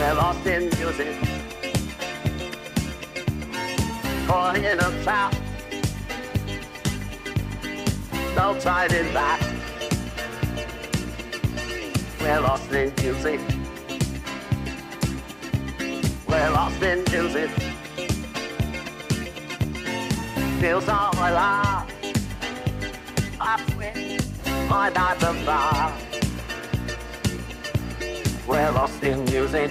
We're lost in music. Caught in a trap. No turning back. We're lost in music. We're lost in music. Feels all alive. I quit my 9 to 5. We're lost in music.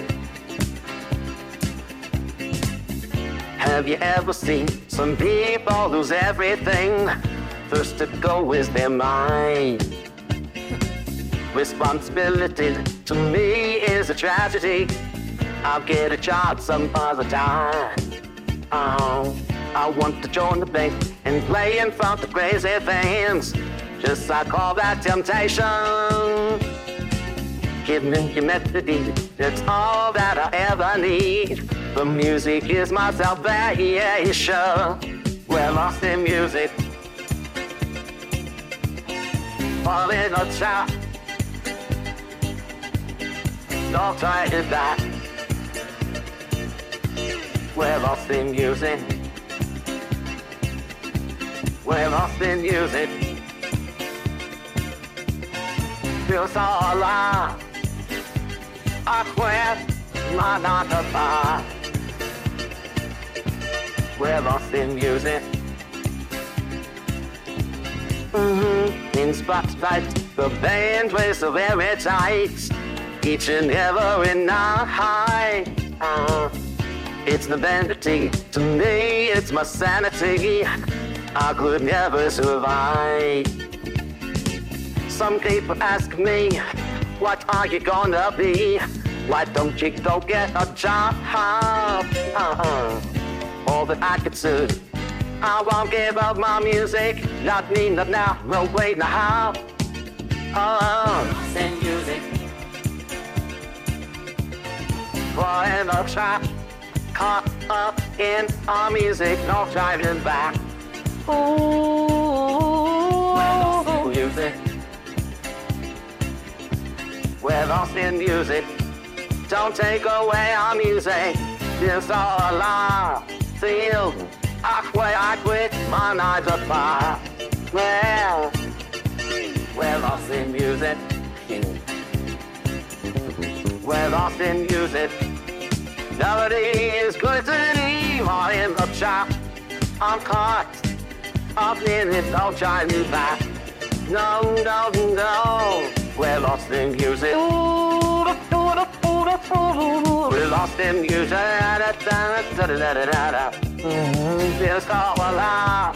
Have you ever seen some people lose everything? First to go is their mind. Responsibility to me is a tragedy. I'll get a job some other time. I want to join the band and play in front of crazy fans. Just like all that temptation. Give me your melody, that's all that I ever need. The music is my salvation. We're lost in music. Fall in a trap. Don't try it back. We're lost in music. We're lost in music. Feels so alive. I quit my 9 to 5. We're lost in music. In spotlight, the band plays so very tight. Each and every night. It's the vanity. To me, it's my sanity. I could never survive. Some people ask me, what are you gonna be? Why don't you go get a job? All that I could say, I won't give up my music. Not me, not now, no way, now. Send music. For in a trap, caught up in our music, no driving back. Ooh, music. We're lost in music. Don't take away our music. It's all alive. Feel I quit my 9 to 5. Well, we're lost in music. We're lost in music. Nobody is good to leave or in the trap. I'm caught up in it. Don't try me back. No, no, no. We're lost in music. We're lost in music. Just all alive.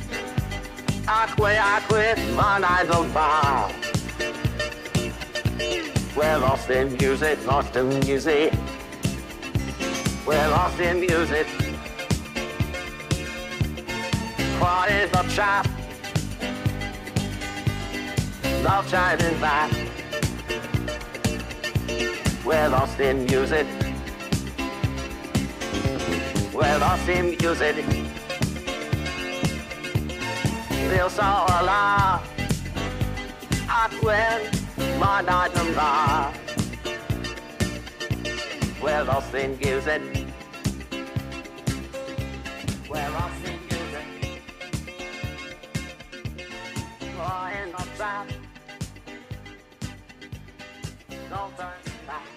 I quit my 9 to 5. We're lost in music, lost in music. We're lost in music. Caught in the trap. Love shining back. We're lost in music. We're lost in music. Feel so alive. I quit my 9 to 5. We're lost in music. We're lost in music. Caught in the trap. Don't turn back.